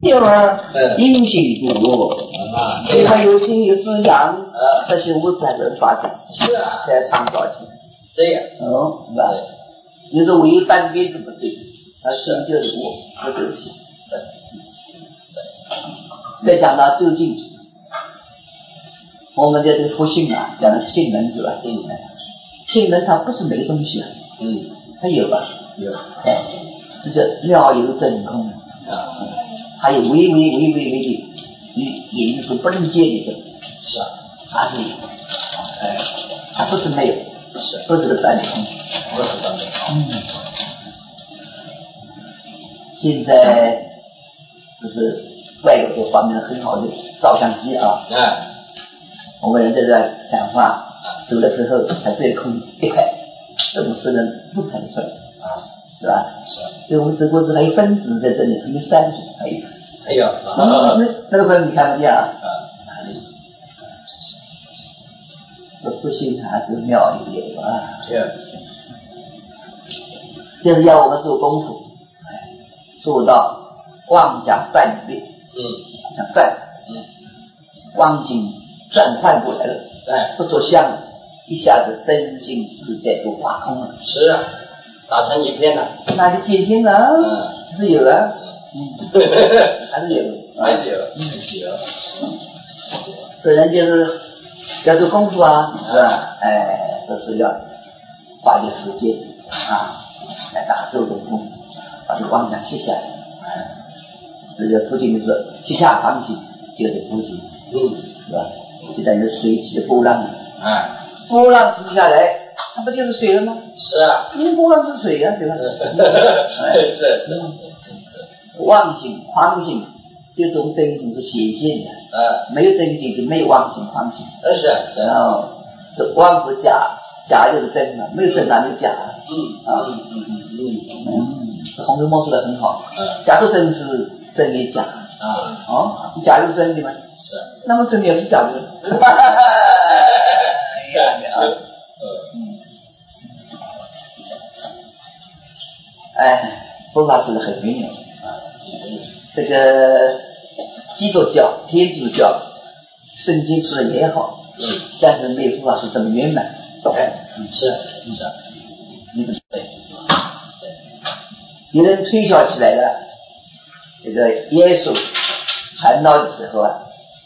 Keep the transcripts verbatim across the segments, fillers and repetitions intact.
有啊，因性不我啊，你看有心有思想啊，这些物质才能发展， 是啊， 才创造起来。 对呀， 哦，是吧？你说违反别人不对，他心就是我，不就是心。再讲到究竟，我们的这个佛性啊，讲的性能是吧？嗯，性能它不是没东西啊，嗯，它有吧？ 有， 哎，这叫妙有真空啊，还有微微微微微的，你也就是不能界定的， 是啊， 还是有，哎，它不是没有，是不是个半空， 不是半空， 嗯，现在就是外有这方面很好的照相机啊，嗯，我们人在这讲话，走的时候还对空一拍，这种事人不拍出来啊，是吧？是。所以我们德国字还有分子在这里，还没三十，还有， 还有， 啊，那那个分你看不见啊？啊，就是，这不信还是妙一点啊。是。就是要我们做功夫，做到妄想断灭。嗯，想断，嗯，妄心转换过来了，哎，不做相，一下子身心世界都化空了。 是啊，打成一片了。 那就解禁了，嗯，是有啊，嗯，还是有， 还是有，嗯，有。 这人就是要做功夫啊，是吧？哎，这是要花点时间啊，来打这种功夫，把这妄想卸下来，哎。这个途径就是七下放弃，就是途径，嗯，是吧？就等于水起的波浪，哎，波浪停下来，它不就是水了吗？ 是啊， 因为波浪是水啊，对吧？ 是是是。 妄心、狂心，这种真心是显现的，呃，没有真心就没有妄心、狂心。 呃是是。 然后这妄和假，假就是真了，没有真哪有假？嗯啊嗯嗯嗯嗯嗯，这《红楼梦》说的很好，假如真是。真也假啊！哦，你假如真的吗？是。那么真的也不是假的。哈哈哈哈一样的啊。嗯。哎，佛法是很微妙啊。这个基督教、天主教、圣经说的也好，嗯，但是没有佛法说这么圆满。哎， 是是。 你不对。有人推销起来了。这个耶稣传道的时候啊，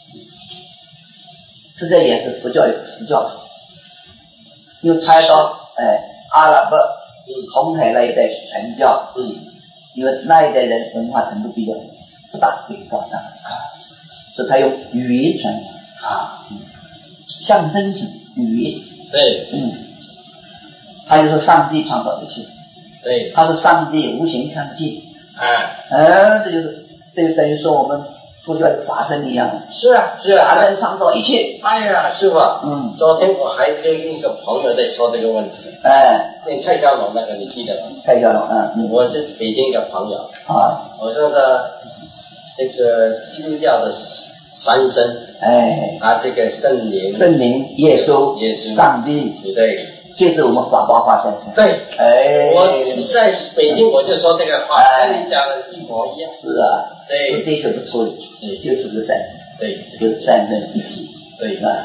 实在也是佛教佛教徒，又传到哎阿拉伯、红海那一带传教，嗯，因为那一代人文化程度比较不大，比较高尚啊，所以他用语言传啊，嗯，象征性语言， 对， 嗯，他就说上帝创造一切， 对， 他说上帝无形看不见。 哎， 嗯，这就是这就等于说我们佛教的法身一样。 是啊，是啊， 法身创造一切。 哎呀，师傅，嗯，昨天我还跟一个朋友在说这个问题。哎，那蔡小龙那个你记得吗？ 蔡小龙，嗯嗯， 我是北京一个朋友啊， 我说这这个基督教的三身，哎，他这个圣灵、 圣灵、耶稣、 耶稣、 上帝， 对。 就是我们法宝化身。 对， 哎， 我在北京我就说这个话，跟、哎、你讲的一模一样。 是啊， 对， 对是不错的，对，就是个善身， 对， 就是善人一起， 对啊，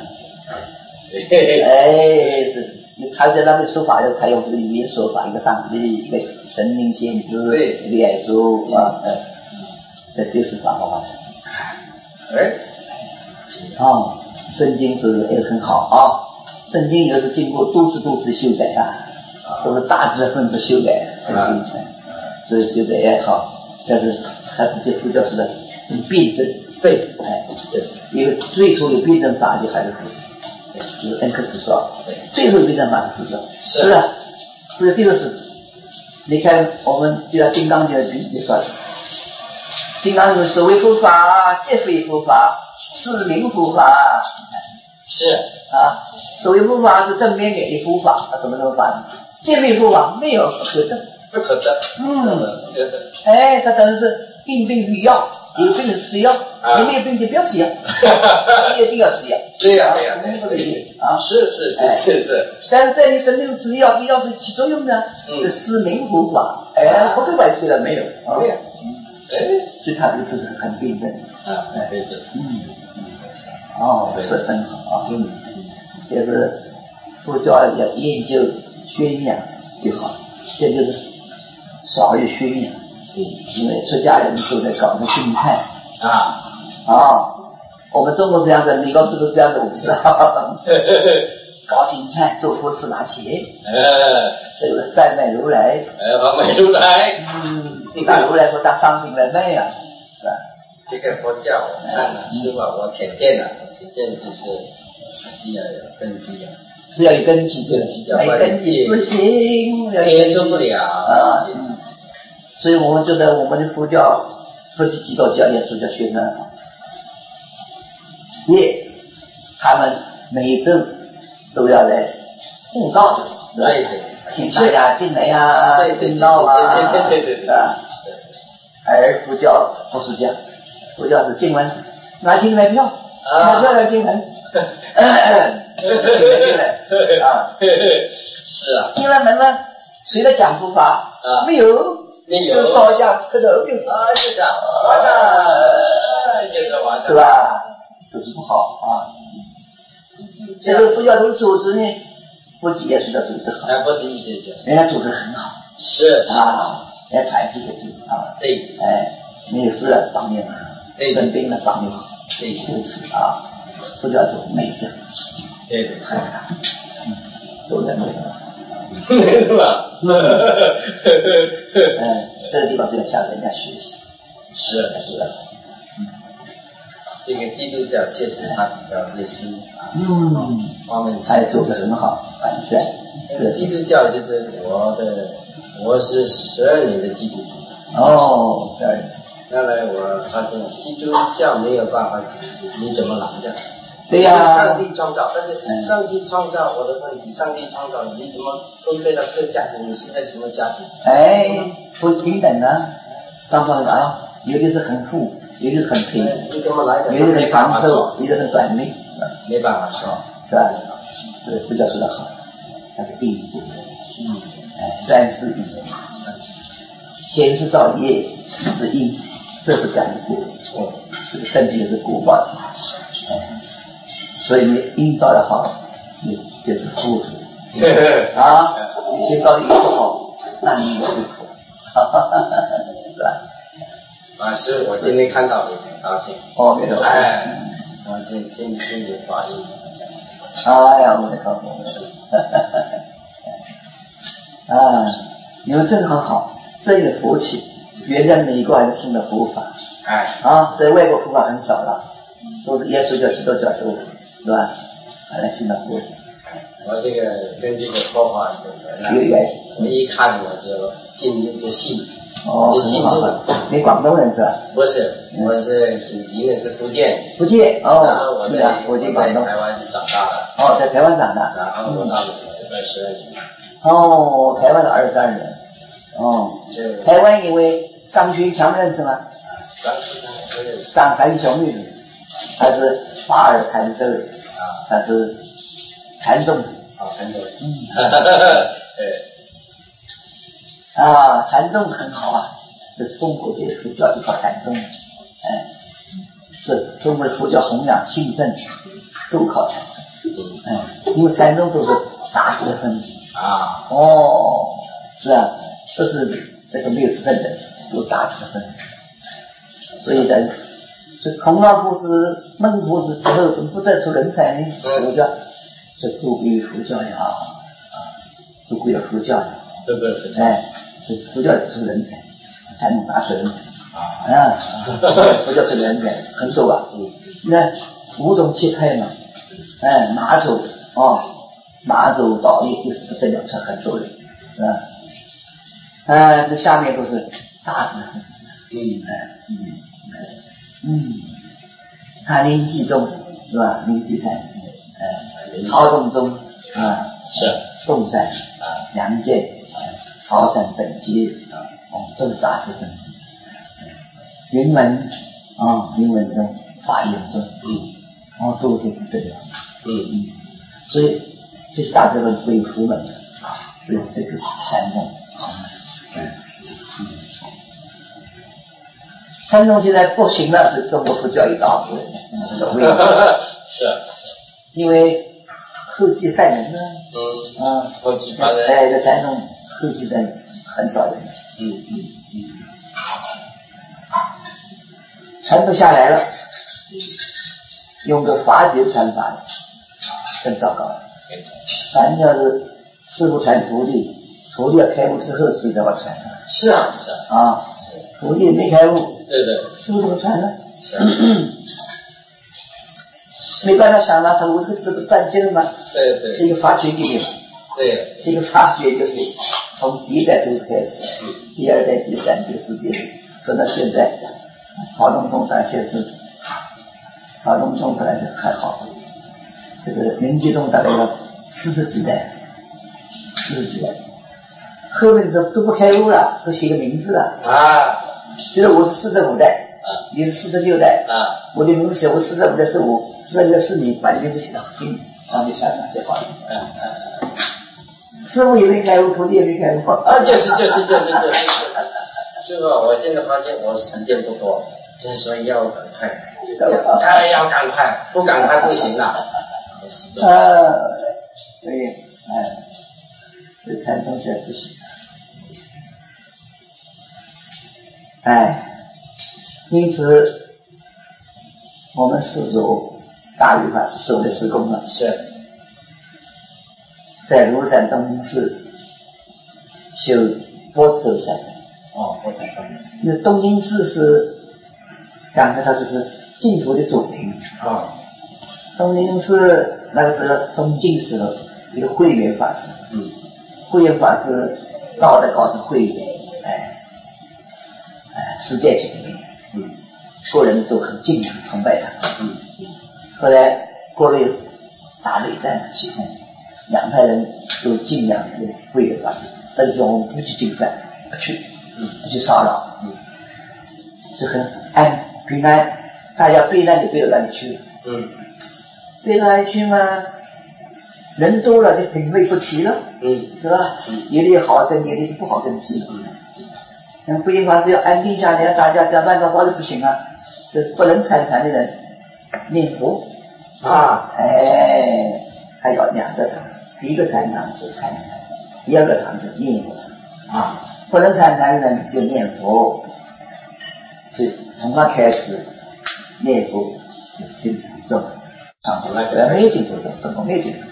哎，是，他在那边说法的，他用这个语言说法，一个上帝，一个神灵先知， 对， 一个耶稣啊，呃，这就是法宝化身。 哎， 哦，圣经是也很好啊。圣经也是经过多次多次修改啊，都是大智分子修改圣经，所以修改也好，但是还是对佛教说的这个辩证， 对， 哎，对，因为最初有辩证法就还是对，有恩克斯说，最后辩证法是佛教，是的，所以这个是，你看我们就像金刚经里就说，金刚经所谓佛法，皆非佛法，是名佛法。 是啊，所谓佛法是正面的佛法，那怎么能法？见面佛法没有不可证， 不可证。 嗯，哎，它等于是病病与药，有病是吃药，你没有病就不要吃药，一定要吃药。 对呀对呀， 不对对啊， 是是是是是。 但是在你身体吃药，药是起作用的，是实名佛法，哎，不给外出的没有。 对呀， 所以他这个知识很辩证啊，很辩证。 嗯，哦，说得真好啊。嗯，就是佛教要研究宣扬就好，这就是少于宣扬。嗯，因为出家人都在搞个静态啊啊。我们中国这样的，美国是不是这样的？我不知道。搞金菜做佛事拿钱， 呃， 这个贩卖如来， 呃，贩卖如来， 嗯，拿如来说当商品来卖啊，是吧？ 这个佛教我看了，师傅我浅见了，我浅见就是还是要有根基啊， 是要有根基， 根基没根基不行， 接触不了啊。嗯，所以我们觉得我们的佛教，佛教基督教也是叫宣传好。也，他们每周都要来布道的， 对对， 请大家进来呀，听道啊， 对对对对对啊。而佛教不是这样，佛教是进门，拿进来票，买票要进门，进来进来啊， 是啊， 进了门了，谁来讲佛法啊？ 没有， 没有， 就烧一下磕头就啊，就是啊，晚上就是晚上， 是吧？组织不好啊，这个佛教徒组织呢，不仅也是要组织好， 哎，不仅是这人家组织很好， 是啊，人家团结个字啊， 对， 哎，没有事了帮你忙，生病了帮你好， 对， 如此啊，佛教徒没有这样， 对对， 很少，嗯，都在没有，是吧？ 嗯，这个地方就要向人家学习， 是是的。这个基督教确实它比较热心啊， 嗯， 方面他也做得很好，反正。 但是基督教就是我的，我是十二年的基督徒。 哦，十二年。 后来我发现基督教没有办法解释，你怎么来的？ 对呀、啊。 上帝创造，但是上帝创造我的问题，上帝创造你怎么分配到各家庭？你是在什么家庭？ 哎，不平等啊！刚说啊，有的是很富。有的很贫， 你怎么来的？ 有的很长寿，有的很短命， 没办法说， 是吧？这个佛教说得好，它是因果，嗯，哎，三是因， 三是先是造业是因，这是感果，哦，这个身体是果报体，哎，所以你因造得好，你就是富足，啊，你先造的因不好，那你也是苦，哈哈哈哈，是吧？ 啊，是我今天看到你很高兴。 哦，没有。 哎，我今天听你发音。 哎呀，我的靠谱。啊，你们真很好，真有福气。原在美国还是听的佛法。 哎。 啊，在外国佛法很少了，都是耶稣教、基督教都，是吧？还来信的佛法。 我这个跟这个佛法有缘。有缘。 我一看我就进入就信。 哦，很好。你广东人是吧？ 不是，我是祖籍呢是福建。 福建哦， 然后我在福建广东台湾长大的。 哦，在台湾长大。 然后我到美国二十二年。 哦，台湾的二十二年。哦，台湾因为张学强认识吗？ 张学强不认识。 张繁雄认识，他是法尔禅宗，啊，他是禅宗。 啊，禅宗。 嗯。 对。 啊，禅宗很好啊，这中国的佛教就靠禅宗，哎，这中国的佛教弘扬兴盛都靠禅宗，哎，因为禅宗都是大智分子啊， 哦，是啊，不是这个没有智圣的，都大智分子，所以在这孔老夫子、孟夫子之后，怎么不再出人才呢？佛教这都归佛教也好，啊，都归了佛教也好， 都归了佛教。 哎，是佛教出人才，才能打出人才啊！佛教出人才很多啊。那五种气派嘛，哎，马祖哦，马祖导业就是不得了，出很多人啊。哎，这下面都是大智分子，嗯，哎，嗯，嗯，他临济宗是吧？临济禅师，哎，曹洞宗啊， 是洞山啊，梁建。潮汕本街啊，哦，都是大智分子。云门啊，云门宗、法眼宗，嗯，哦，都是不得了，嗯嗯。所以这些大智分子归佛门的啊，是这个山宗，嗯嗯。 传统现在不行了，是中国佛教一大部分。 是啊， 因为后继犯人呢。 嗯啊，后继犯人。 哎，这传统后继的很少人。 嗯嗯嗯。 传不下来了，用个法诀传法的，更糟糕了。反正要是师傅传徒弟，徒弟要开悟之后，谁才会传呢？ 是啊，是啊。 啊，徒弟没开悟， 对对， 师傅怎么传呢？ 是啊。 没办法想了，他我这个是不断经了吗？ 对对。 是一个法诀给你了。 对。 是一个法诀，就是从第一代祖师开始，第二代、第三代、第四代，说到现在。曹洞宗当先是，曹洞宗本来就还好，这个明基宗大概要四十几代，四十几代，后面都都不开悟了，都写个名字了啊。比如我是四十五代，啊，你是四十六代，啊，我的名字写我四十五代是我，四十六是你，把你名字写到后面，然后就想想就好了。嗯嗯嗯。师傅也没开悟，徒弟也没开悟。 啊，就是就是就是就是就是。师傅，我现在发现我时间不多，所以要赶快，哎，要赶快，不赶快不行了。 啊，对，哎，这禅宗现在不行。哎，因此我们师祖大瑜法师受的施工了， 是在庐山东林寺修波州山。 哦，波州山。 那东林寺是讲的，它就是净土的主庭啊。 东林寺那个是东晋时候一个慧远法师，嗯，慧远法师道德高僧慧远，哎，哎，世界级的，嗯，国人都很敬仰崇拜他，嗯。后来国内大内战起哄，两派人都敬仰这个慧远法师，但是说我们不去进犯，不去。嗯，不去骚扰，嗯，就很安平安，大家避难就避到哪里去了，嗯，避到哪里去嘛？人多了就品味不齐了，嗯，是吧？嗯，有的好根，有的不好根基，嗯，那么不应法师要安定下来，大家这样乱糟糟的不行啊，就不能参禅的人念佛啊，哎，还有两个堂，第一个禅堂是参禅，第二个堂是念佛啊。不能参禅的人就念佛，所以从那开始念佛就经常重，上头那个没有净土重，总共没有净土。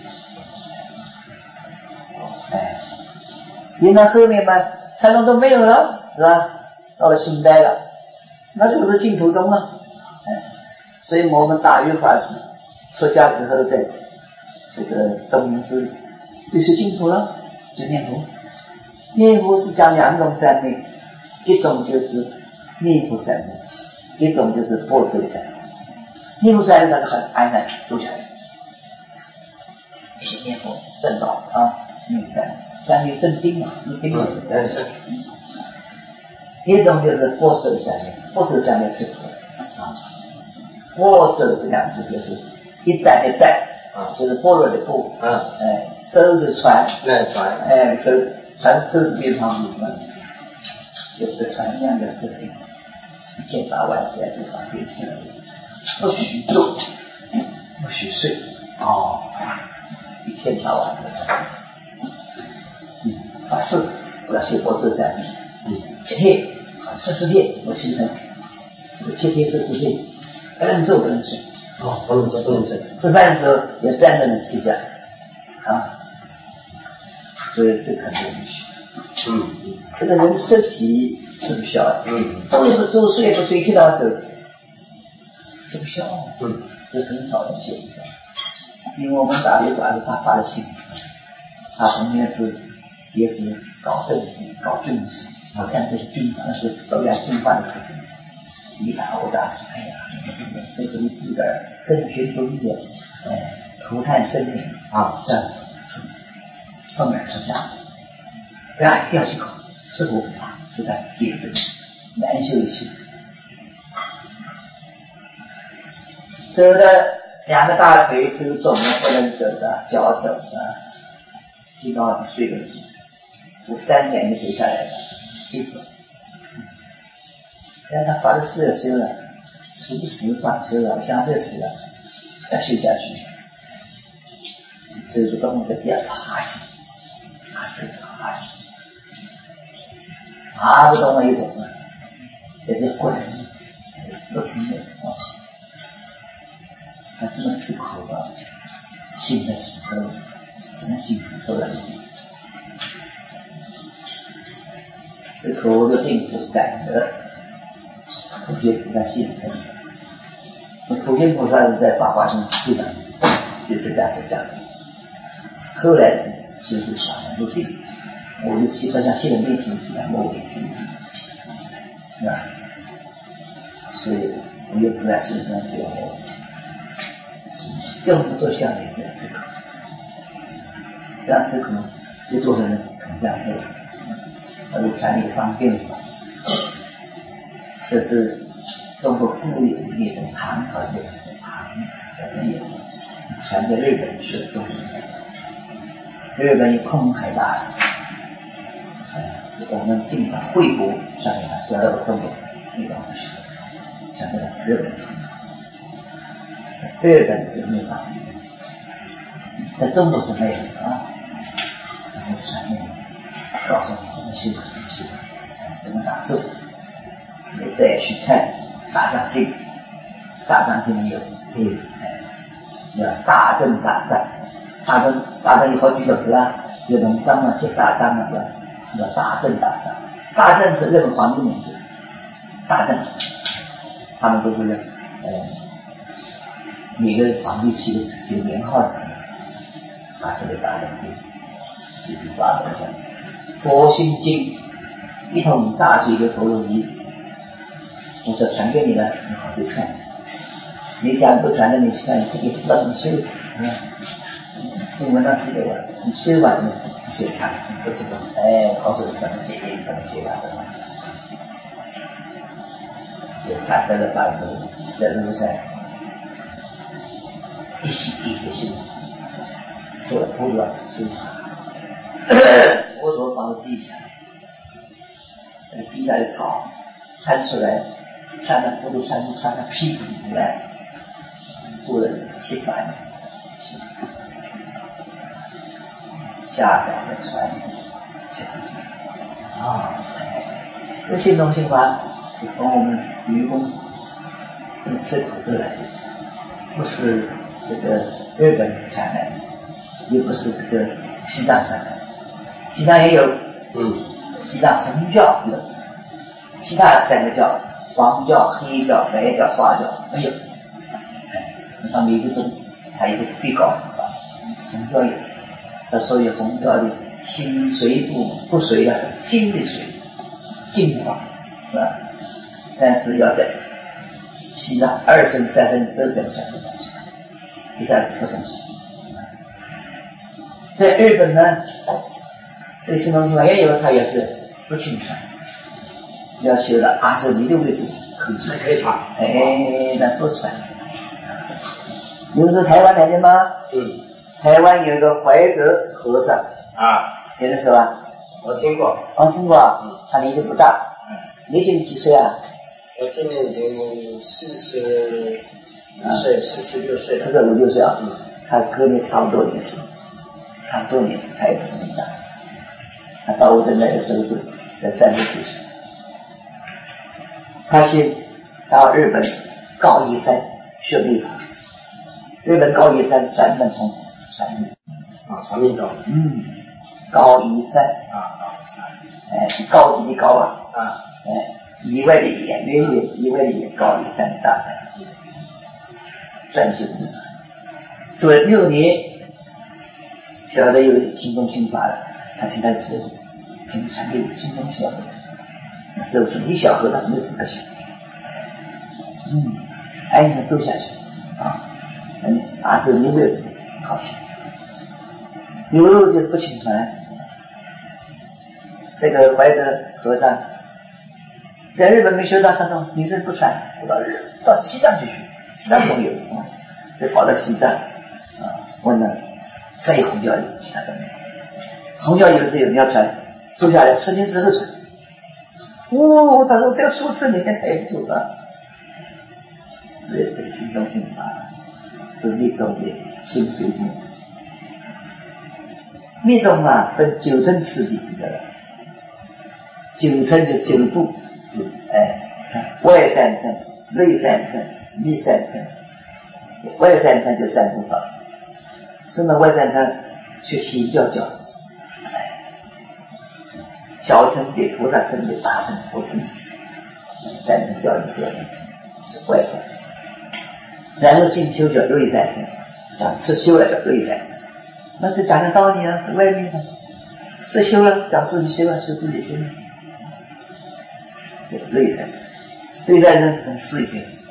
哎，因为后面嘛，禅宗都没有了，是吧？到了清代了，那就是净土宗了。哎，所以我们大瑜法师出家之后，在这个东林寺就修净土了，就念佛。念佛是讲两种三昧，一种就是念佛三昧，一种就是波州三昧。念佛三昧那是很安然坐下来，一些念佛正道啊，念佛三昧，三昧正定嘛，你定了。嗯，是。一种就是波州三昧，波州三昧是佛啊，波州这两个字就是一代一代啊，就是般若的般，啊，哎，舟是船， 那船， 哎，舟。船舟是非常美观，就是个船一样的这个一天到晚在路上飞行，不许坐，不许睡，哦，一天到晚的，嗯，发誓我要修波州三昧，嗯，七天、十四天我形成这个七天、十四天，不能坐不能睡， 哦，不能坐不能睡， 吃饭的时候要站着能睡觉，啊。所以这很不允许。嗯，这个人身体吃不消的，嗯，坐也不坐，睡也不睡，一天到晚走，吃不消。嗯，这很少人写的，因为我们大学主要是他发的心，他从前是也是搞政治、搞军事，我看这些军阀是都要军阀的事情，一打我打，哎呀，这是你自个儿争权夺利，哎，涂炭生灵啊，这样。奉而出家，不要一定要去考，师傅啊，就在解决难修一修。走的两个大腿走肿了不能走的，脚走的，基本上睡了，我三年就走下来了，就走。 但他发了誓要修了，初十法修了，相对死了，要修下去，就是到那个地爬行，爬是爬行，爬不动了一种了，这就滚，不停的啊，他这么吃苦啊，信在石头，可能信石头了。这口的定是感的，普贤菩萨现身。那普贤菩萨是在法华经非常就是这样讲的。后来就是法门入定，我就提出像现在面前一样莫为具体，是吧？所以普贤菩萨现身表我，更不做像你这样吃苦，这样吃苦，有多少人肯这样做？而且传理方便法，这是中国固有的一种唐朝的唐的理论，传在日本去了中国。日本有空海大师，我们尽管惠国上面传到中国那个东西，传到日本去。日本就没有法在中国是没有的啊，然后传面告诉你怎么修，怎么修，怎么打坐。你再去看大藏经，大藏经里有这个，叫大正大藏，大正大正有好几个格啊，有龙章啊，结沙章啊，叫大正大藏。大正是日本皇帝名字，大正，他们都是呃每个皇帝起个起个年号的，发出的大正经，就是八本讲。佛心经一桶大水的陀罗尼，我说传给你了，你好去看。你想不传给你去看，你不知道怎么修。嗯，经文上写给我，你修完了，你修差不知道。哎，告诉你怎么解决，怎么修完的。就他得了大智，在路上一心一意修，做了不断修法。佛陀放在地下，这个地下的草摊出来，看到佛陀穿出穿到屁股里来，做了七八年，下载的传啊，这新东新法是从我们愚公这个吃苦得来的，不是这个日本传来的，也不是这个西藏传来的。西藏也有，嗯，西藏红教有，其他三个教，黄教、黑教、白教、花教没有。你看每个宗还有一个必告法，红教有，他所以红教的心随不不随的，心的随，净化，是吧？但是要在西藏二圣三圣这种传统，第三是不正确。在日本呢？这个新东西法也有，它也是不清传，要修到阿舍尼的位置可以传，可以传。哎，那不传。你们是台湾来的吗？嗯。台湾有一个怀哲和尚啊，有人说吧？ 我听过。 哦，听过啊。嗯。他年纪不大。嗯。你今年几岁啊？ 我今年已经四十一岁，四十六岁了。 四十五六岁啊。嗯。他跟你差不多年纪，差不多年纪，他也不是很大。他到我这来的时候是在三十几岁，他先到日本高野山学密法，日本高野山专门从传密啊，传密宗， 嗯，高野山啊，高野山， 哎，是高级的高啊， 啊， 哎，以外的野，远远以外的野，高野山大山，专修密法，做了六年，晓得有心中心法了。他请他师傅，请传给我心中小和尚。师傅说：“你小和尚没有资格学。”嗯，安心走下去啊。嗯，阿是你没有好学，有路就是不请传。这个怀德和尚在日本没学到，他说：“你这不传，我到日到西藏去学，西藏总有啊。”就跑到西藏啊，问了再有红教义，其他都没有。红教有时有你要传，收下来十年之后传， 哦，他说这个数字里面太足了。是这个心中心法是密宗的心水目。密宗啊分九层次第的了，九层就九度，哎，外三层、内三层、密三层。外三层就三度法，什么外三层去洗教教，小乘比菩萨乘比大乘佛乘，三层教育出来的是外三层。然后进修叫内三层，讲实修了叫内三层，那就讲的道理啊，是外面的。实修了讲自己修了，修自己心了，这内三层，内三层从四一开始，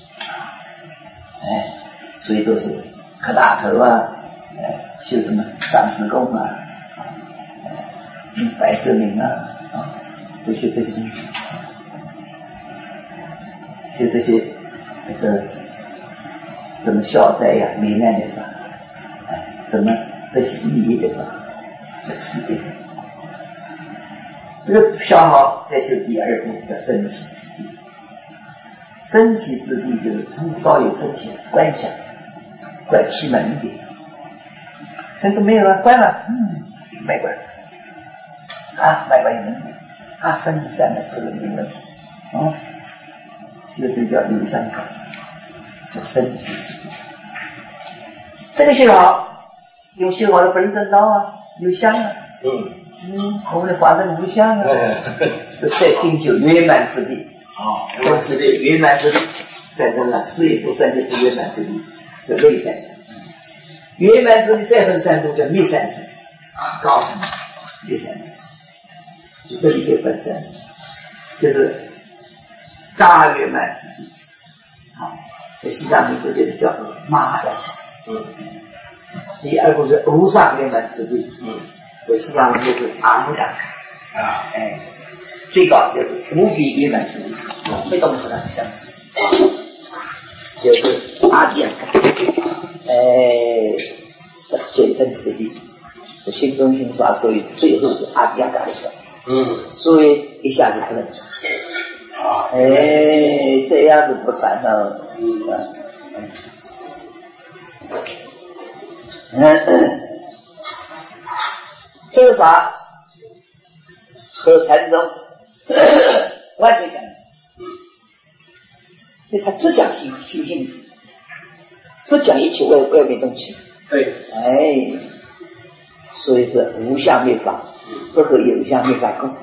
哎。所以都是磕大头啊，呃，修什么上师功啊，呃，白色名啊，啊，都修这些东西，修这些这个怎么消灾呀、弥难的法，哎，怎么得些利益的法，叫四谛。这个消耗再修第二步叫升起之地。升起之地就是从高有升起观想。关气门一点，这个没有了，关了，嗯，没关，啊，没关有问题，啊，身体三的四个没问题，啊，这个就叫流香感，叫升起之地。这个修好，有修好的不能正道啊，有香啊，嗯嗯，我们的法身无相啊，是在经修圆满之地，哦，圆满之地，圆满之地，在这个事业不断的圆满之地。叫内三层，圆满之地再分三度叫密三层，啊，高层密三层，这里就分三层，就是大圆满之地，啊，在西藏里头就是叫做马的，嗯，第二个是无上圆满之地，嗯，在西藏里就是阿姆达，啊，哎，最高就是无比圆满之地，没东西了，像。就是阿底亚嘎，哎，这简称此地，心中心法，所以最后是阿底亚嘎的时候，嗯，所以一下子不能传，啊，哎，这样子不传了，嗯，嗯，嗯，这个法和禅宗完全相同。因为他只讲修修行，不讲一切外外面东西。对，哎，所以是无相灭法，不和有相灭法共。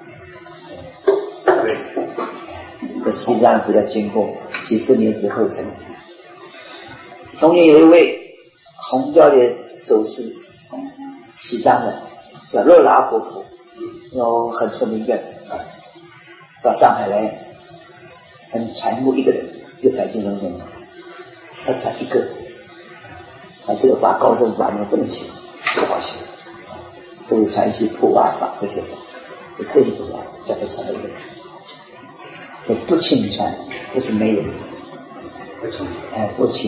对，这西藏是要经过几十年之后成。从前有一位红教的走师，西藏的叫热拉夫妇，有很出名的，到上海来。才能传过一个人，就传金融人，他传一个，他这个法高深法你不能写，不好写，都是传一些破瓦法这些法，这些不是叫他传一个人，这不轻传，不是没有，不轻，哎，不轻。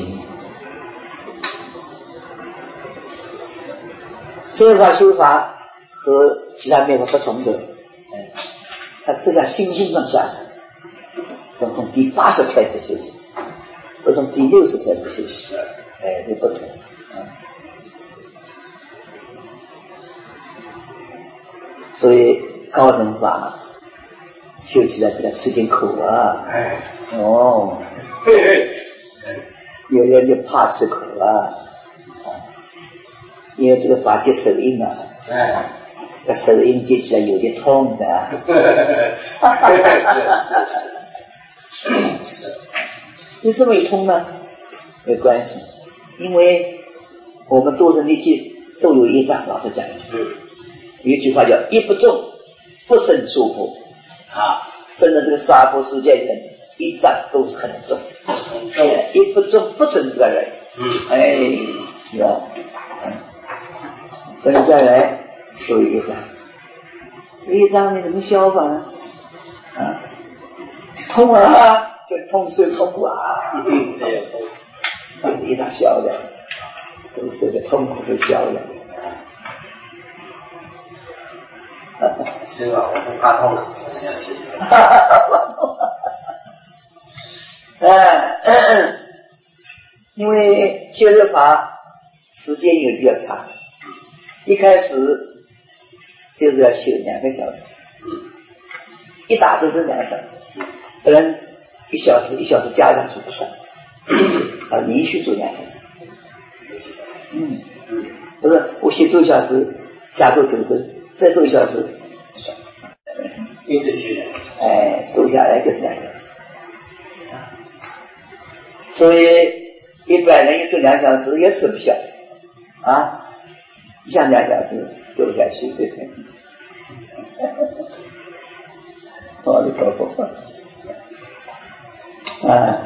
这个法修法和其他灭法不同的，哎，他这样心性上下手。从从第八十开始修行，不从第六十开始修行，哎，这不同。嗯、所以高僧法修起来是要吃点苦啊。哎，哦，有人就怕吃苦啊，因为这个法接手印啊。哎，这个手印接起来有点痛的。是是是。是，为什么会痛呢？没关系，因为我们多人的界都有业障，老实讲，嗯，有一句话叫“一不重，不胜娑婆”，啊，甚至这个娑婆世界人业障都是很重，很重，一不重不胜这个人，嗯，哎，有，嗯，所以再来都有业障，这个业障你怎么消法呢？啊？痛啊，就痛是痛啊，嗯，这样痛，把业障消了，这个是个痛苦就消了。 是吧？我不怕痛了，要学习。 嗯，因为修这个法时间也比较长，一开始就是要修两个小时，一打坐就两个小时，不然一小时一小时加上去不算，啊，连续做两个小时。嗯，不是我先做一小时，下做走走，再做一小时， 一直修两个小时。 哎，做下来就是两个小时。所以一般人一做两小时也吃不消啊，一下两小时做下去对不对？我的婆婆啊，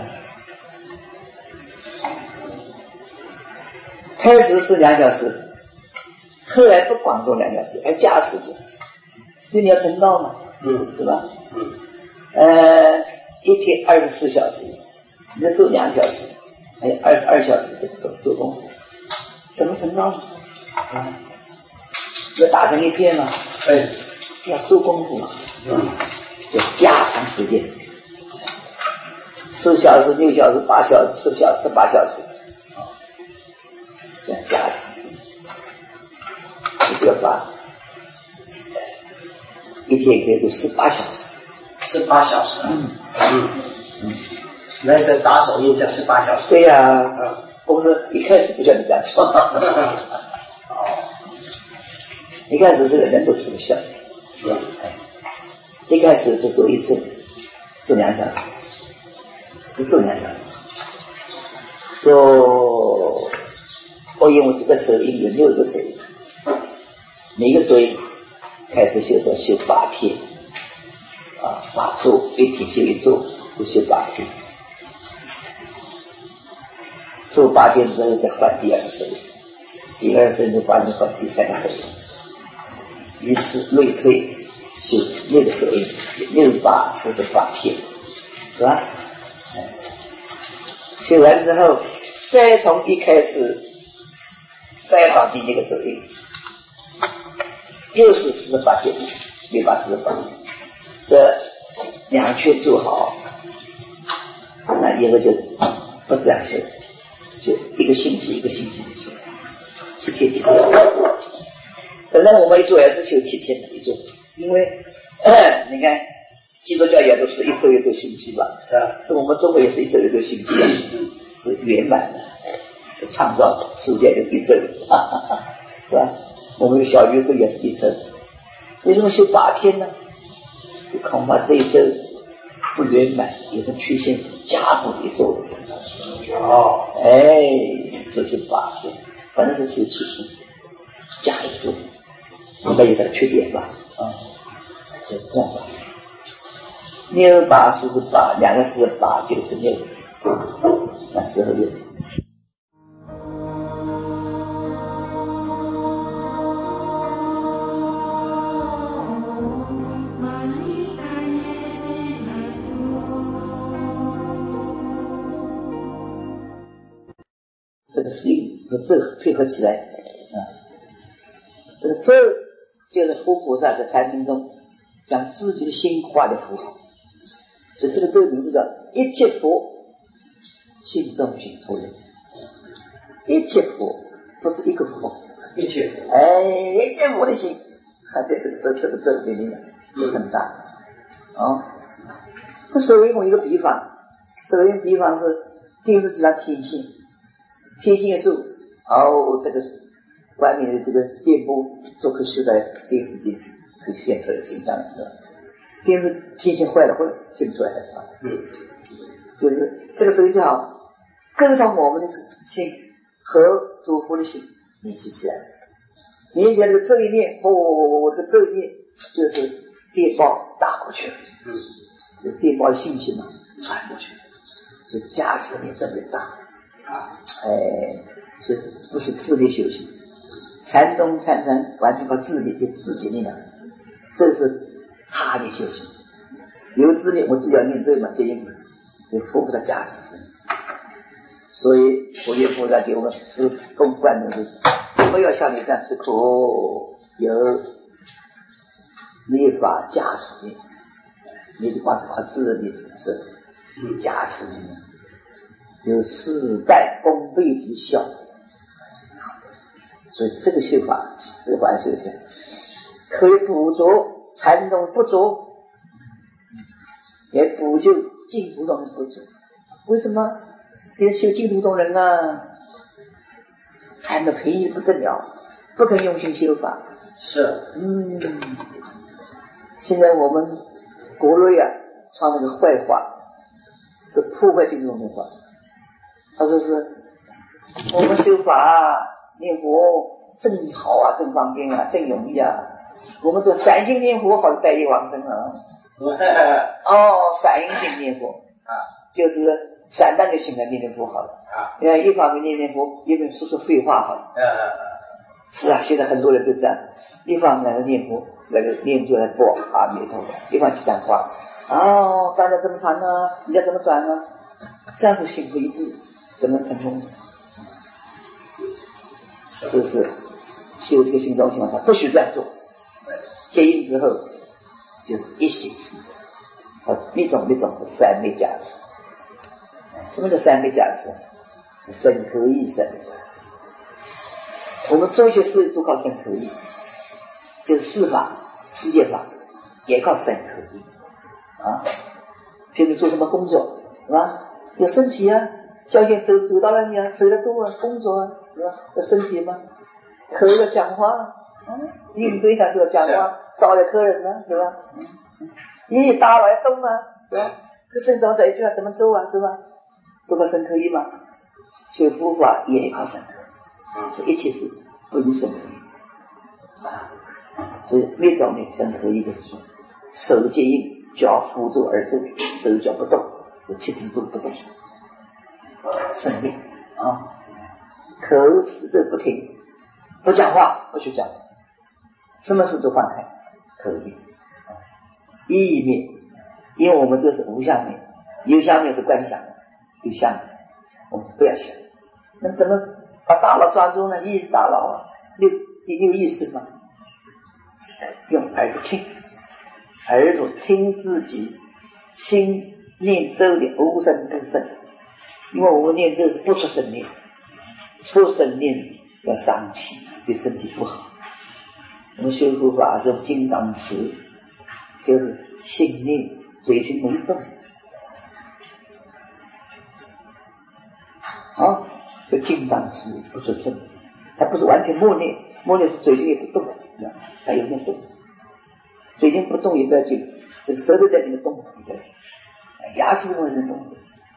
开始是两小时，后来不光做两小时，还加时间，因为你要晨道嘛， 嗯， 是吧？嗯，呃，一天二十四小时，你要做两小时，还有二十二小时做做功夫，怎么晨道呢？啊，要打成一片嘛， 对， 要做功夫嘛， 嗯， 要加长时间，四小时、六小时、八小时、十小时、八小时，这样加长。这个法一天可以做十八小时， 十八小时。 嗯嗯嗯，那个打手印叫十八小时。 对呀、啊，嗯，不是一开始不叫你这样说。哦，一开始这个人都吃不消。嗯，一开始是做一做，做两小时，只做两小时，做。我因为这个手印有六个手印。每个手印开始修到修八天，啊，八周一天修一周，就修八天。做八天之后再换第二个手印，第二个手印就换成换第三个手印，以此类推修六个手印，六八四十八天，是吧？修完之后，再从一开始再到第一个手印。又是四十八天，六八四十八，这两圈做好，那以后就不这样修，就一个星期一个星期的修，七天七天。本来我们一做也是修七天的一做，因为你看基督教也都是一周一周星期吧，是啊，是我们中国也是一周一周星期啊，是圆满的，创造世界就一周，是吧？我们的小宇宙也是一周，为什么修八天呢？恐怕这一周不圆满，也是缺陷加补一周的。哦，哎，就修八天，反正是修七天，加一周，应该有这个缺点吧？啊、嗯，就这样吧。六八四十八，两个四十八就是六，那之后就。这个心和咒配合起来，啊，这个咒就是佛菩萨在禅定中将自己的心化的符号，所以这个咒名字叫一切佛心中寻佛人。一切佛不是一个佛， 一切佛， 哎，一切佛的心，还对这个咒这个咒的力量很大啊。那手印我一个比方，手印比方是电视机上天线。天线数，然后这个外面的这个电波都可以修在电视机，可以现出来的形象，是吧？电视天线坏了会现出来的啊。嗯，就是这个时候就好，跟上我们的心和主佛的心联系起来，联系起来这个咒一念，哦，我这个咒一念就是电报打过去了，嗯，就是电报的信息嘛传过去，所以价值也特别大。哎，所以不是自力修行，禅宗禅禅完全靠自力，就自己力量，这是他力修行。有自力，我自己要念咒嘛，接应嘛，有佛菩萨加持身。所以佛爷菩萨给我们施供灌的是，不要像你这样吃苦，有灭法加持力，你就光是靠自力是加持力，有四代功倍之效。所以这个修法，这个法修行可以补足禅宗不足，也补救净土宗的不足。为什么？别修净土宗人啊，禅的便宜不得了，不肯用心修法。 是， 嗯，现在我们国内啊传那个坏话，是破坏净土宗的话。他说是我们修法念佛真好啊，真方便啊，真容易啊。我们这散心念佛好带业往生啊。哦，散心念佛啊，就是散淡的心来念念佛好了啊。你看一方面念念佛，一方面说说废话好了。是啊，现在很多人就这样，一方面念佛，那个念出来播阿弥陀佛，一方面去讲话。哦，站得这么长啊，你要怎么转呢？这样是心不一致，怎么成功？是不是？修这个心中情况，他不许这样做。接引之后，就一心持者。好，一种一种是三昧加持。什么叫三昧加持？是身合意三昧加持。我们做一些事都靠身合意，就是事法、世界法也靠身合意啊。譬如做什么工作，是吧？有身体啊，交钱走走到那里啊，走得多啊，工作啊，是吧？有身体嘛，口要讲话，嗯，应对还是要讲话，招来客人呢，是吧？嗯，一打扰要动啊，是吧？这个身长这一句话怎么做啊，是吧？都靠身可以嘛。修佛法也靠身可以，一切是不离身可以啊。所以灭着灭身可以就是说，手接应，脚辅助而走，手脚不动，就七支柱不动，生命啊，口齿这不停，不讲话，不去讲，什么事都放开，可以。意灭，因为我们这是无相灭，有相灭是观想的，有相灭，我们不要想。那怎么把大脑抓住呢？意识大脑啊，有有意识吗？用耳朵听，耳朵听自己心念咒的无声之声，因为我们念咒是不出声念，出声念要伤气，对身体不好。我们修佛法是用金刚持，就是心念嘴唇没动，好，有金刚持不出声，它不是完全默念，默念是嘴唇也不动，它有点动，嘴唇不动也不要紧，这个舌头在里面动也不要紧，牙齿不能动，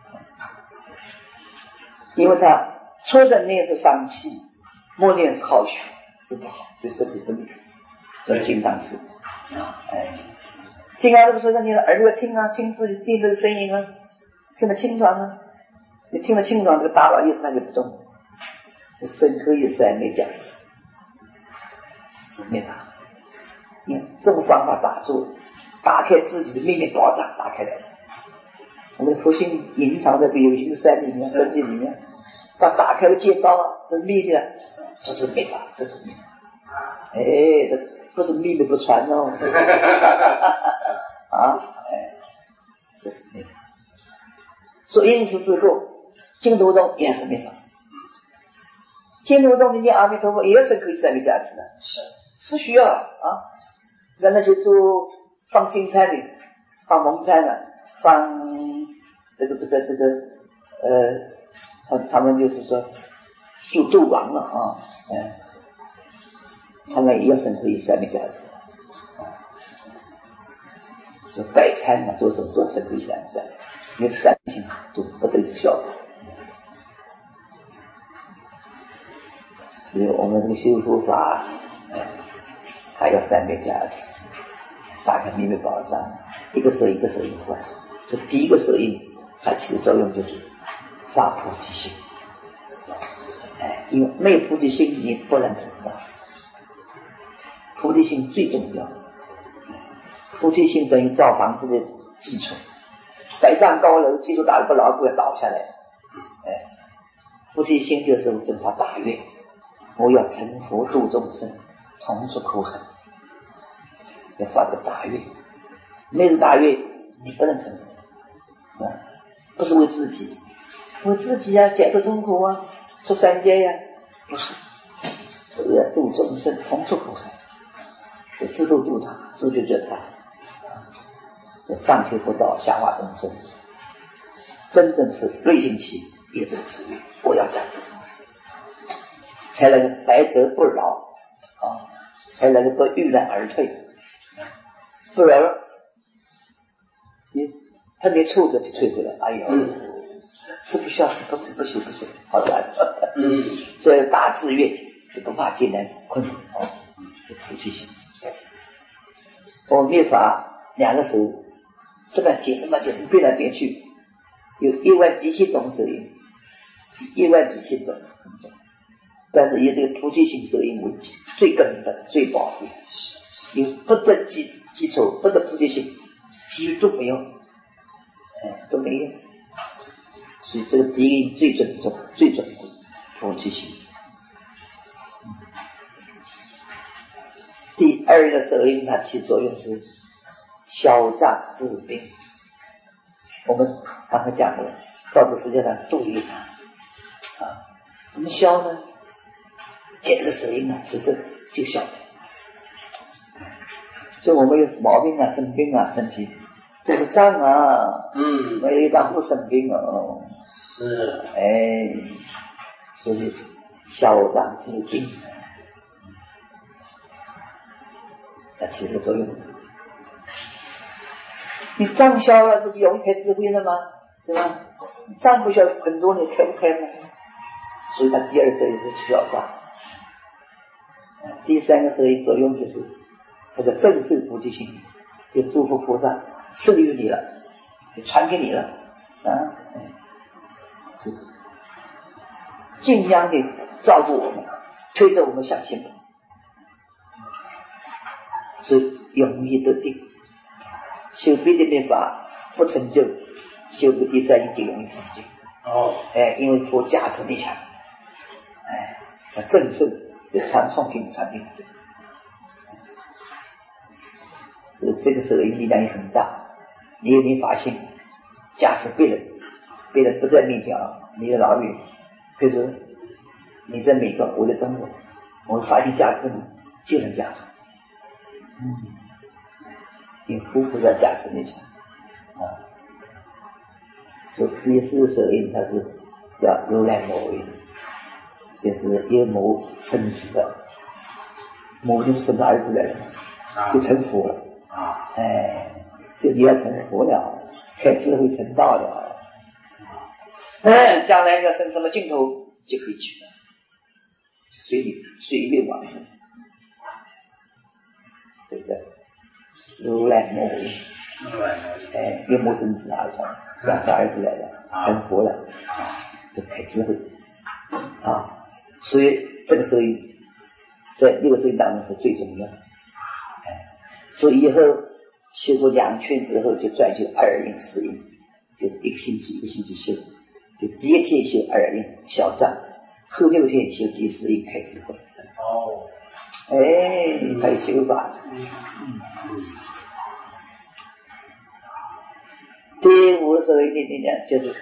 因为它出声念是伤气，默念是耗血，就不好，对身体不利。叫金刚持啊，哎，金刚不是让你的耳朵听啊，听自己听这个声音啊，听得清爽啊，你听得清爽，这个大脑意识它就不动，身可以三昧加持，是没法。你看这种方法打坐，打开自己的秘密宝藏，打开来。我们的佛性隐藏在这有形的山里面、身体里面，把打开了见到啊，这是秘密的，这是没法，这是秘密。哎，这不是秘密不传哦，啊，哎，这是秘密。所以因此之后，净土宗也是秘法。净土宗你念阿弥陀佛也是可以三昧加持的，是是需要啊。让那些做放金钗的、放蒙钗的、放这个这个这个呃，他他们就是说做斗王了啊，哎，他们也要审核一三昧加持，做摆餐啊，做什么都审核一三昧加持，因为三性都不得是效果。所以我们这个修佛法，哎，还要三昧加持，打开秘密宝藏，一个手一个手印换。这第一个手印，它起的作用就是发菩提心。哎，因为没有菩提心，你不能成长。菩提心最重要，菩提心等于造房子的基础。百丈高楼，基础打了个牢固要倒下来。哎，菩提心就是我真发大愿。我要成佛度众生，同出苦海。 要发这个大愿，没有大愿你不能成佛啊，不是为自己，为自己啊，解脱痛苦啊，出三界呀、啊，不是，是为了度众生，同出苦海，就自度度他，自觉觉他，就上求佛道，下化众生，真正是内心起业正自愿，我要这样做，才能百折不挠啊，才能够遇难而退，不然你碰见挫折就退回来，哎呦，嗯、是不需要，是不是不行不行，好难。嗯，所以大自愿就不怕艰难困苦哦，就菩提心。我们灭法两个手这么紧那么紧，变来变去，有一万几千种手印，一万几千种，但是以这个菩提心手印为最根本、最宝贵，有不得基基础、不得菩提心，其余都没有，哎，都没有。所以这个第一个最尊重、最尊贵，菩提心。第二个手印它起作用是消障治病。我们刚才讲过，到这个世界上度一场啊，怎么消呢？借这个手印啊，是这个就消的。所以我们有毛病啊、生病啊、身体这是障啊，嗯，没有一张不是生病哦，是，哎，所以消障治病。它起这个作用，你障消了，不就容易开智慧了吗？是吧？障不消，很多年开不开呢？所以它第二手印是消障，第三个手印作用就是这个正受菩提心，就诸佛菩萨赐予你了，就传给你了啊，就是尽量的照顾我们，推着我们向前走。是容易得定，修别的灭法不成就，修这个第三印就容易成就。哦，哎，因为佛加持力强，哎，他正受就传送给你，传给你。所以这个时候力量也很大。你有你发现，加持别人，别人不在面前啊，你的老远，比如说你在美国，我在中国，我发现加持你，就能加持。嗯，因为佛菩萨加持力强啊。所以第四手印它是叫如来摩印，就是一个摩生子的，摩就生个儿子来了，就成佛了。啊，哎，就你要成佛了，开智慧成道了，哎，将来要生什么净土就可以去了，随你随便往生。对不对？如来摩印，哎，一摩生子儿童，两个儿子来了，成佛了，就开智慧啊！所以这个手印在六个手印当中是最重要的。哎，所以以后修过两圈之后，就专修二印、四印，就是一个星期一个星期修，就第一天修二印消障，后六天修第四印开智慧。哦。哎，还有修法。嗯，第五手印的力量就是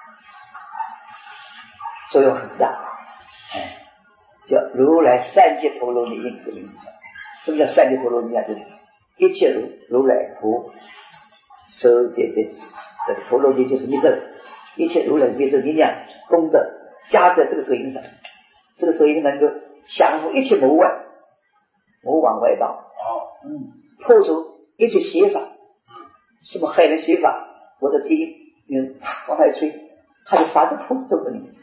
作用很大，哎，叫如来三界陀罗尼印这个名字。什么叫三界陀罗尼啊？就是一切如如来佛手点的这个陀罗尼，就是密咒，一切如来密咒力量功德加在这个手印上，这个手印能够降伏一切魔外。魔往外道，嗯，破除一切邪法，什么害人邪法，我的第一，嗯，往他一吹，他就发的破都不灵。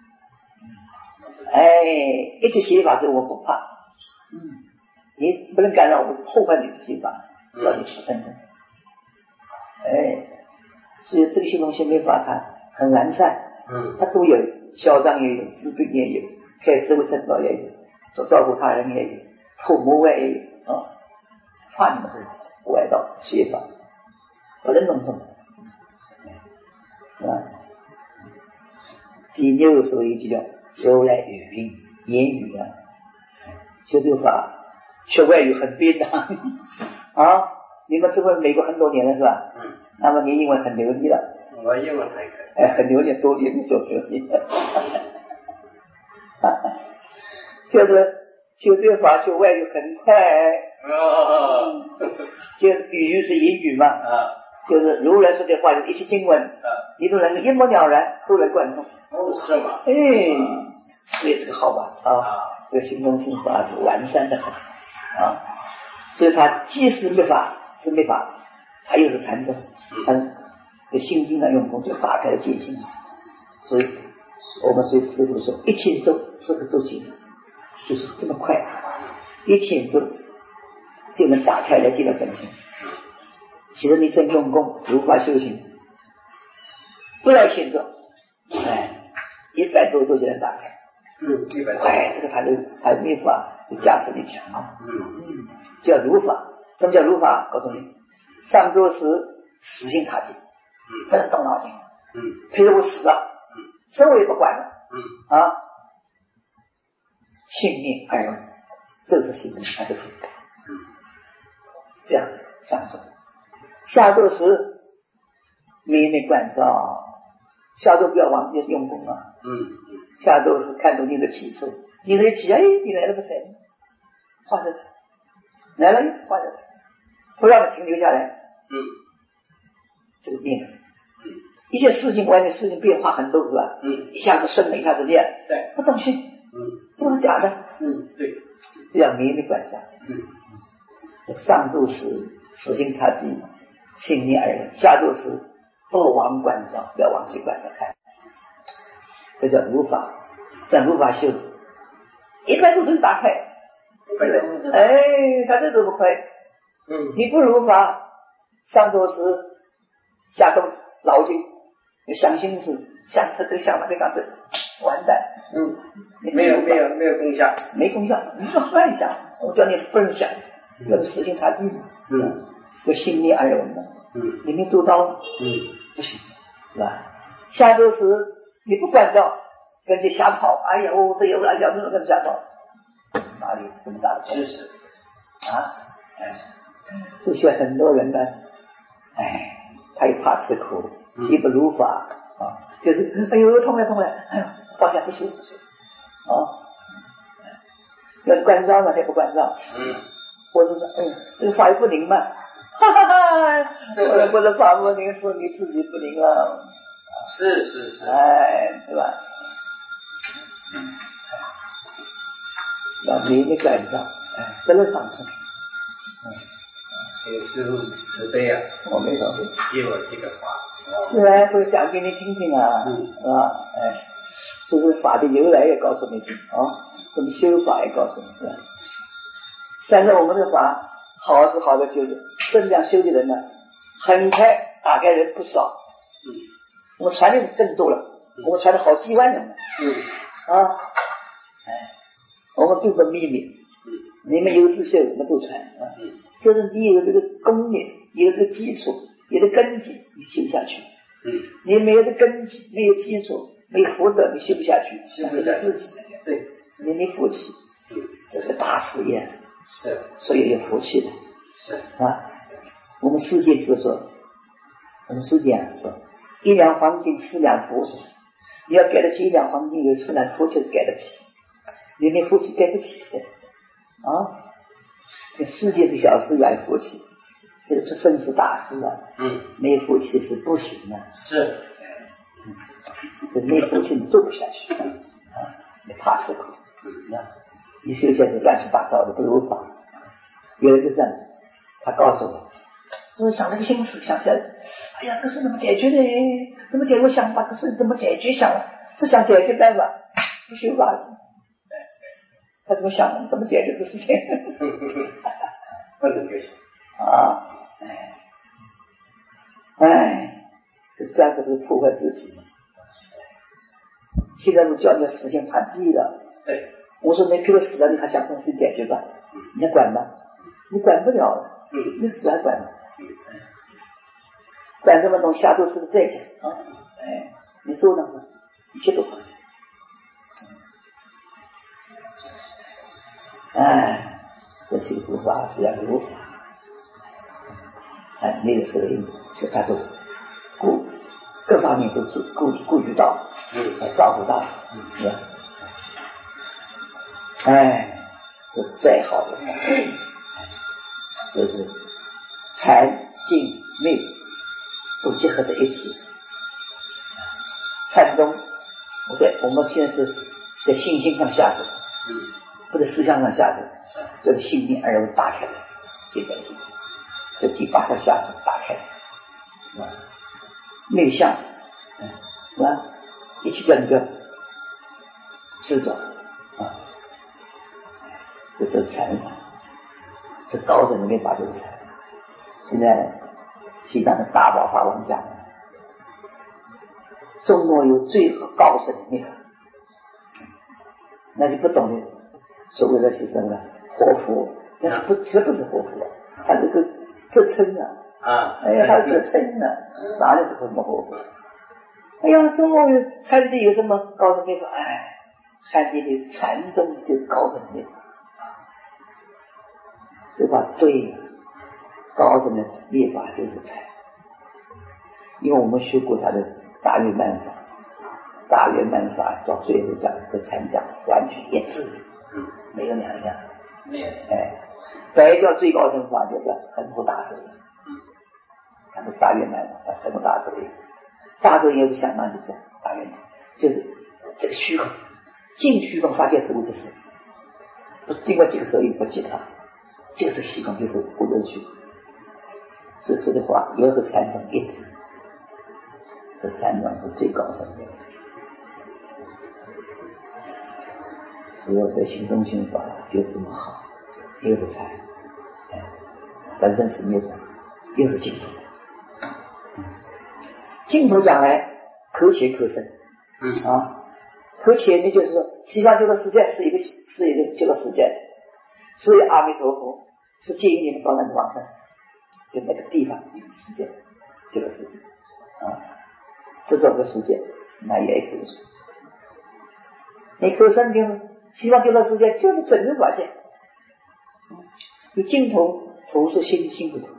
哎，一切邪法是我不怕，嗯，你不能干扰我破坏你的邪法，叫你不成功。哎，所以这个系统性灭法它很完善，嗯，它都有，消障也有，治病也有，开智慧正道也有，照顾他人也有。破魔外也有啊，怕你们是外道邪法，不能弄懂，啊。第六个手印就叫如来语音言语啊，修这个法，学外语很便当啊，你们这边美国很多年了是吧？ 嗯。 那么你英文很流利了。 我英文还可以。 哎，很流利，多流利，多流利。就是修这个法，修外语很快。 哦。 就是语语是言语嘛。 啊。 就是如来说的话，一些经文， 啊， 你都能够一目了然，都能贯通。 哦，是吗？ 哎，所以这个好吧啊，这个心中心法是完善的很啊，所以它既是密法，是密法，它又是禅宗，它的心经的用功就打开了戒心，所以我们所以师父说一千周这个都行，就是这么快，一千周就能打开了这个本性。其实你真用功，如法修行，不来千周，哎，一百多周就能打开。 嗯，一百多。 哎，这个它的它的密法的加持力强。 嗯嗯，叫如法。什么叫如法？告诉你，上周时死心塌地， 嗯， 不能动脑筋。 嗯， 譬如我死了， 嗯， 生我也不管了。 嗯， 啊，信念爱问，这是信念爱的题。 嗯， 这样上周。下周时每每关照，下周不要忘记用功啊。 嗯， 下周时看懂你的起处，你的起，哎，你来了不成？换着它，来了换着它，不让它停留下来。 嗯， 这个念，嗯，一些事情外面事情变化很多是吧？ 嗯， 一下子顺了，一下子逆了， 对， 不动心， 嗯， 都是假的。 嗯，对， 这样绵绵关照。 嗯， 上周时死心塌地，信念而人；下周时不忘关照，不要忘记关照看。这叫如法，这如法修，一般都能打开。哎，他这都不快。 嗯， 你不如法，上周时下周脑筋想心事，想这个想那个想这个，完蛋。 嗯，没有没有没有功效， 没功效，你不乱想，我叫你不能想，要死心塌地。 嗯， 要心念而闻的。 嗯， 你没做到， 嗯， 不行，是吧？下周时你不关照，跟着瞎跑，哎呀，我这有来讲，跟着瞎跑，哪里这么大的是是啊？哎，就像很多人呢，哎，他也怕吃苦， 嗯、 也不如法啊，就是哎呦痛了痛了，哎呦放下不行不行啊，要关照呢还不关照， 嗯， 或者说，哎呦这个法又不灵嘛。哈哈哈！我的我的法不灵，是你自己不灵了。 是是是， 哎，对吧？要你的关照，哎，不能放松。 嗯，这个师父慈悲啊， 我没懂。 给我这个法。 是啊，会讲给你听听啊， 嗯， 啊，哎，这是法的由来也告诉你听啊，怎么修法也告诉你，是吧？但是我们的法好是好的，就是真正修的人呢，很快大概人不少。 嗯， 我们传的更多了，嗯、我们传了好几万人了。 嗯， 啊，哎，我们并不秘密。 嗯， 你们有志修，我们都传啊。 嗯， 就是你有这个功力，有这个基础，有这个根基，你修下去。 嗯， 你没有这根基，没有基础，没有福德，你修不下去。 修不下去。 自己对，你没福气。 嗯， 这是个大事业。 是， 所以有福气的。 是啊，我们世界是说，我们世界啊说，一两黄金四两福是，你要给得起一两黄金，有四两福气是给得起，你没福气给不起的啊。世界的小事要有福气，这个是生死大事啊。 嗯， 没福气是不行的。 是， 嗯，这没福气你做不下去啊，你怕吃苦啊。你修下是乱七八糟的不如法，有人就这样，他告诉我，说想那个心思想起来，哎呀，这个事怎么解决呢？怎么解决？我想把这个事怎么解决？想是想解决办法，不修法的。他怎么想？怎么解决这个事情？ 不能解决啊！哎，哎，这样子是破坏自己。现在我叫你死心塌地了。 对。 我说你譬如死了，你还想东西解决吧？你要管吧？你管不了了。 嗯。 你死还管吗？嗯。管这么多，下周是个再讲啊！哎，你做上去，一切都放下。哎，这修佛法是要如法。 哎，那个时候是他都顾各方面都顾顾顾虑到，来照顾到，是吧？哎，是再好的，就是禅静密都结合在一起。禅宗，我对我们现在是在信心上下手，不在思想上下手，这个信念而打开了，这个这第八上下手打开了，内向，是吧？一起叫你个执着啊，这这禅，这高僧里面把这个禅，现在西藏的大宝法王讲，中国有最高深的秘法，那就不懂的，所谓的是什么呢？活佛，那是不，这不是活佛，他这个支撑啊， 啊， 哎呀，他支撑啊，哪里是什么活佛？哎呀，中国有汉地有什么高深秘法？哎，汉地的禅宗就高深秘法，这话对了，高深的秘法就是禅，因为我们学过他的大圆满法，大圆满法到最后讲和禅讲完全一致，没有两样，没有，哎，白教最高深法就是横幅大手印，他不是大圆满法，横幅大手印。大手印也是相当于这样，大圆满就是这个虚空，净虚空发现是无之事，不经过这个手印不其他，这个是虚空就是无之虚空，所以说的话也和禅宗一致，这禅宗是最高深的。只有在行中心法就这么好，一个是禅，本身是灭转，又是净土。净土讲来可浅可深，嗯啊，可浅呢就是说，西方极乐世界是一个是一个极乐世界，是阿弥陀佛，是接引你们高难的往生，就那个地方一个世界，极乐世界啊，这种个世界那也可以说，你可深就是西方极乐世界就是整个法界，有净土，土是心心之土，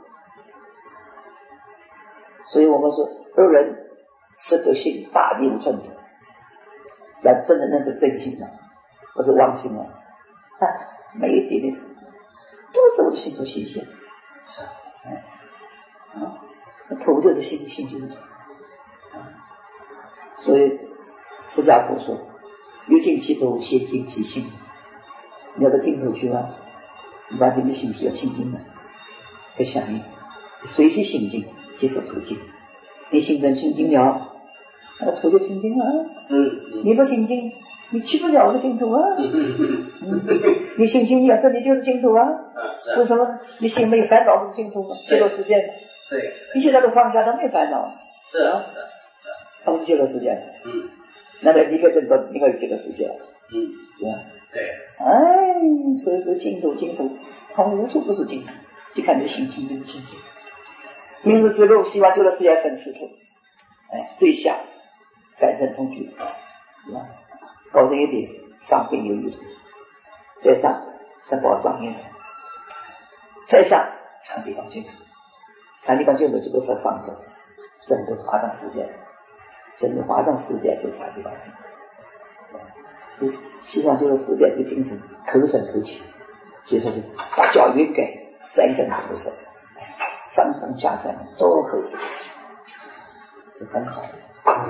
所以我们说。二人是得性大地无寸土，咱真的那是真心啊，不是妄心啊，啊没一点点土，都是我的心中心性，是啊，哎，啊，土就是心，心就是土，啊，所以释迦佛说，欲尽其土，先尽其心。你要到净土去啊，你把你的心是要清净的，再响应，随其心净，即复土净。你心真清净了，那个土就清净了。嗯，你不清净，你去不了个净土啊。嗯，你心清净，这里就是净土啊。为什么？你心没烦恼，不是净土吗？极乐世界。对。你现在都放下，都没烦恼。是啊，是啊，是啊。他不是极乐世界。嗯。那个你可真的，你可有极乐世界。嗯，是吧？对。哎，所以说净土，净土，它无处不是净土，就看你心清净不清净。因此之路希望极乐世界分四土，哎，最下三圣同居土，是吧？高深一点上品有余土，再上三宝庄严土，再上长吉光净土，长吉光净土这个分方向，整个华藏世界，整个华藏世界就长吉光净土，就是希望极乐世界这个净土可深可浅，所以说是八角云盖，三根可深。上上下下都可以，是很好的。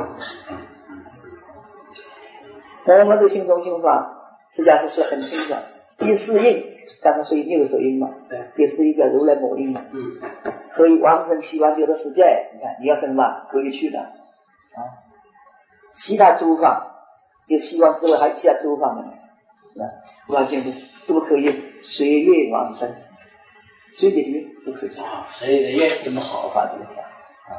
我们的心中心法，释迦佛说很清楚，第四印，刚才说有六手印嘛，第四印叫如来摩印嘛。嗯。所以往生西方极乐世界，你看你要什么可以去的啊？其他诸方，就西方之外还有其他诸方的，是吧？无量净土都可以随愿往生。随你的愿都可以啊，随你的愿这么好法子啊，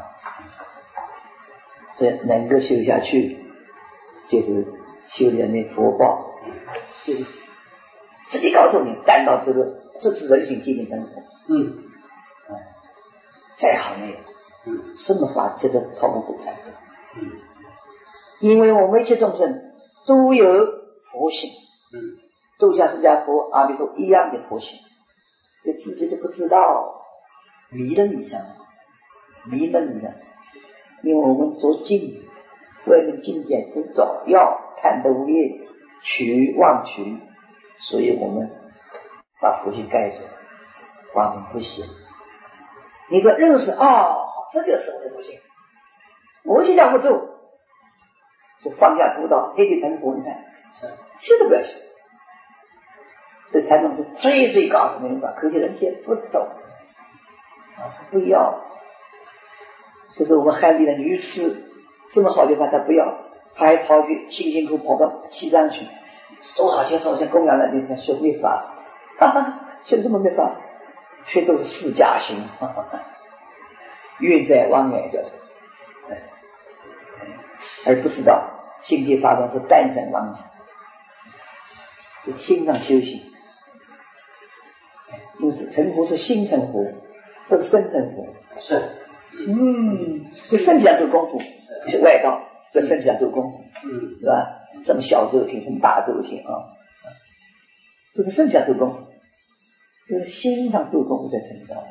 所以能够修下去，就是修人的福报。嗯，自己告诉你，单到这个自持人性，基本生活。嗯，啊，再好没有，嗯，什么法这个超不过禅宗。嗯，因为我们一切众生都有佛性，嗯，都像释迦佛、阿弥陀一样的佛性。对自己都不知道，迷了一下， 迷闷的，因为我们着境，为了境界之早要贪得无厌，取忘取，所以我们把佛性盖着，光明不显。你说认识哦，这就是我的佛性，我就想不住，就放下屠刀，黑地成佛。你看，写都不要写。这禅宗是最最高深的人法，可惜人家不懂啊，他不要。就是我们汉地的女士，这么好的地方他不要，他还跑去辛辛苦苦跑到西藏去，多少钱多少钱供养那地方学密法，哈哈，学什么密法？学都是四假行，愿在望远叫做，而不知道心地发光是诞生王子，这心上修行。因为成佛是心成佛，不是身成佛。 是， 嗯，就身体上做功夫，是外道，在身体上做功夫， 嗯， 是吧？这么小周天，这么大周天啊，都是身体上做功夫，就是心上做功夫才成道。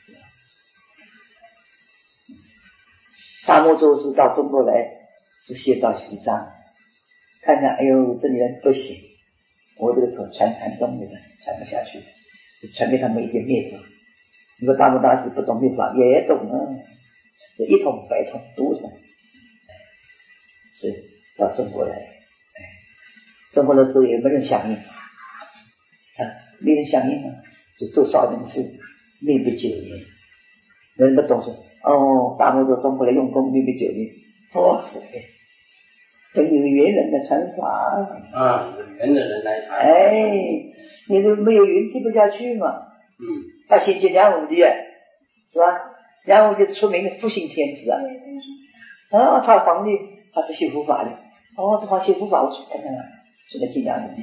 大摩祖师到中国来，是先到西藏，看看，哎呦，这里人不行，我这个传传禅宗的人传不下去。传给他们一点灭法。你说大摩大师不懂灭法，也懂啊，一通百通都通。所以到中国来，哎，中国的时候也没人响应，啊，没人响应啊，就做少林寺，灭不九年。人不懂说，哦，大摩到中国来用功，灭不九年，不是的，等有缘人的传法啊，有缘的人来传。 哎，你都没有缘记不下去嘛。 嗯， 他先接梁武帝，是吧？梁武帝是出名的复兴天子啊。啊，他皇帝他是修佛法的。哦，这皇修佛法，我去看看啊，现在进梁武帝。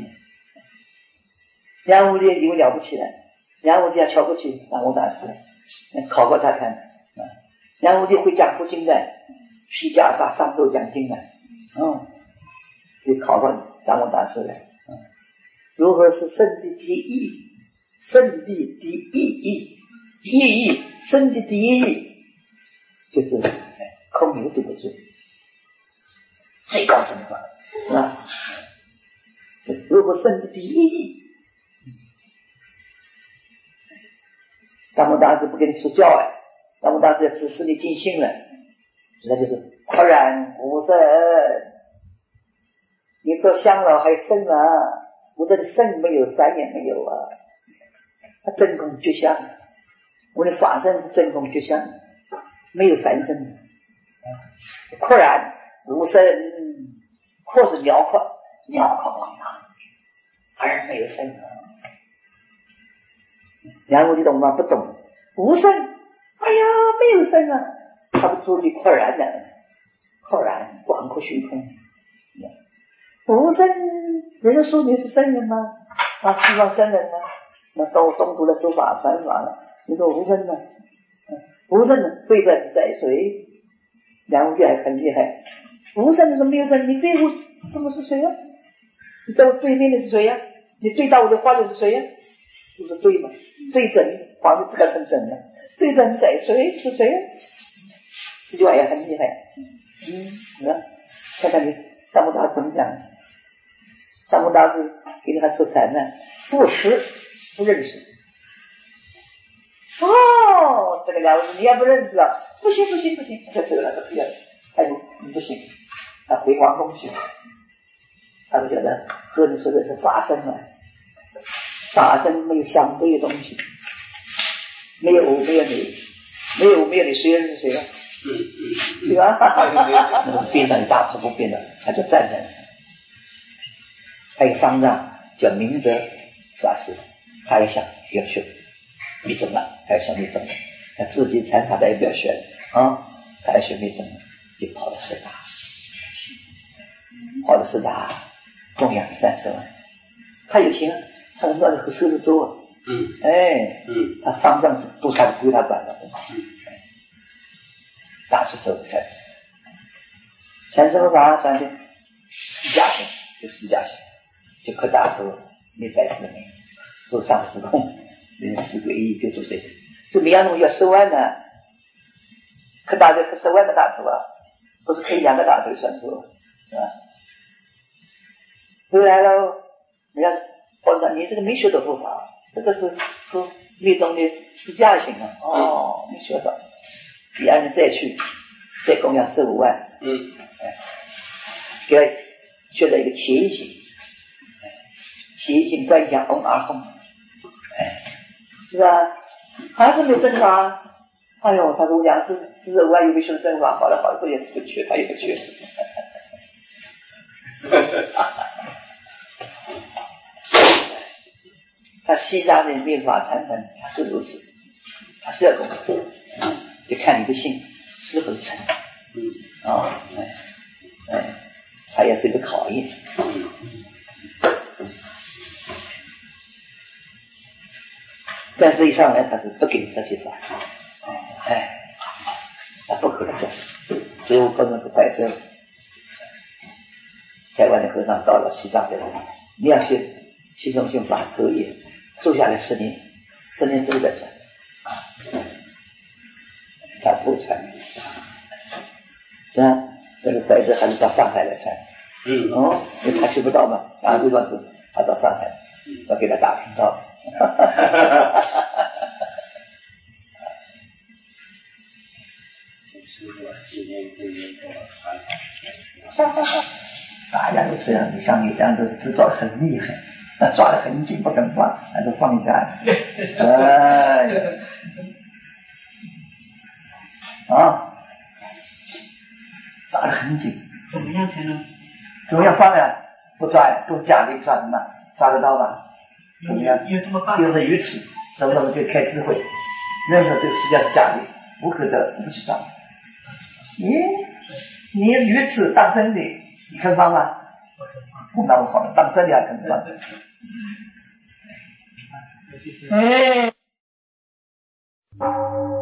梁武帝以为了不起了，梁武帝还瞧不起大摩大师，考过他看啊。梁武帝会讲佛经的，披袈裟上奏讲经的。嗯，就考到大摩大师了。嗯，如何是圣地第一？圣地第一义，意义圣地第一义，就是空有对不住，最高深的法啊！如果圣地第一义，大摩大师不给你说教哎，大摩大师要指示你尽兴了，那就是豁然无圣。你做香老还圣啊，我这里圣没有，三也没有啊。他真空觉相，我的法身是真空觉相，没有凡身的。豁然无生，阔是辽阔，辽阔广大，而没有生啊。然后你懂吗？不懂。无生，哎呀，没有生啊，他不出去豁然的，豁然广阔虚空。无生，人家说你是圣人吗？啊，希望圣人呢？那到东土的说法传法了，你说无声呢？无声呢，对症在水，梁武帝还很厉害。无声的是没有声，你对我什么是谁呀、啊？你在我对面的是谁呀、啊？你对到我的话的是谁呀、啊？不是对吗？对症，皇帝自个成真了。对症在水是谁呀、啊？这句话也很厉害。嗯，啊，看看你大摩大师怎么讲？大摩大师给你还说禅呢，不识。不认识哦，这个了不起，你也不认识啊？不行不行不行，这走了，不要，哎呦，你不行，他回皇宫去，他就觉得和你说的是法身啊，法身没有相对的东西，没有我，没有你，没有我，没有你，谁认识谁啊？对吧？那个边上一大瀑布边的，他就站在那上。还有方丈叫明哲法师。他也想要学密宗了，他也想密宗了，他自己禅法他也不要学了啊，他要学密宗了，就跑到师大，跑到师大供养三十万，他有钱，他那里收入多， 嗯， 哎， 嗯， 他方丈是都他归他管的，嗯，大师收财，传什么法？传的释迦行，就释迦行，就可大说灭百之名。做上司空，人四个亿就做这个，这没有那么要十万呢， 刻大头刻十万个大头啊，不是刻一两个大头算数，是吧？回来了，你要报道你这个没学到佛法，这个是佛密宗的私家行啊，哦，没学到，第二年再去，再供养十五万， 嗯， 哎，给他学到一个切行，切行观想嗡而吽，哎，是吧？还是没正法。哎呦，他说我讲这这十五万有没有学正法？好了好了，这也不缺，他也不缺。他西藏的灭法禅禅，他是如此，他是要功夫，就看你的心是不是诚。嗯，啊，哎，哎，他也是一个考验。但是一上来他是不给这些法，哎，他不可能这样，所以我个人是带着台湾的和尚到了西藏的人，你要学西宗性法可以住下来十年，十年之后再传，他不传，啊，这个带着还是到上海来传，嗯，哦，因为他学不到嘛，打个比方说，他到上海，要给他打听到。哈哈哈哈哈！师傅今天这一个哈哈哈！大家都这样，你像你这样都知道很厉害，抓得很紧不肯放，还是放下来。哎呀，啊，抓得很紧。 怎么样才能？ 怎么样放呀？不抓呀，都是假的，抓什么？抓得到吧？怎么样？ 有什么办法？ 就是愚痴，怎么怎么就开智慧？任何这个世界是假的，不可得，不去抓。咦，你愚痴当真的，你肯放吗？那么好了，当真的还肯放？嗯。